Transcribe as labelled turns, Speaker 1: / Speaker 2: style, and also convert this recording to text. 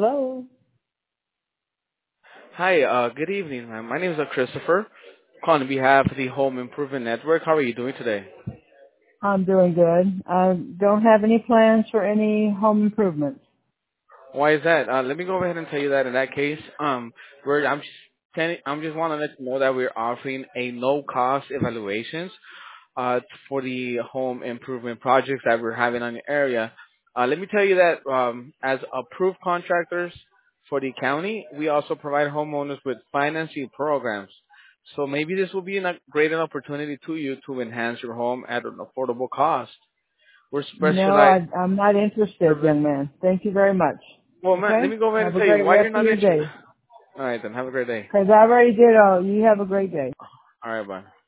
Speaker 1: Hello.
Speaker 2: Hi, good evening, ma'am. My name is Christopher. Calling on behalf of the Home Improvement Network. How are you doing today?
Speaker 1: I'm doing good. I don't have any plans for any home improvements.
Speaker 2: Why is that? Let me go ahead and tell you that in that case, I'm just want to let you know that we're offering a no-cost evaluations for the home improvement projects that we're having on the area. Let me tell you that as approved contractors for the county, we also provide homeowners with financing programs. So maybe this will be a great an opportunity to you to enhance your home at an affordable cost. We're
Speaker 1: No,
Speaker 2: specialized.
Speaker 1: I'm not interested, young man. Thank you very much.
Speaker 2: Well, man, let
Speaker 1: Okay?
Speaker 2: me go ahead and
Speaker 1: Have a
Speaker 2: tell you
Speaker 1: great
Speaker 2: why you're
Speaker 1: rest of
Speaker 2: not
Speaker 1: your
Speaker 2: interested.
Speaker 1: day.
Speaker 2: All right, then. Have a great day.
Speaker 1: Because I already did all. You have a great day.
Speaker 2: All right, bye.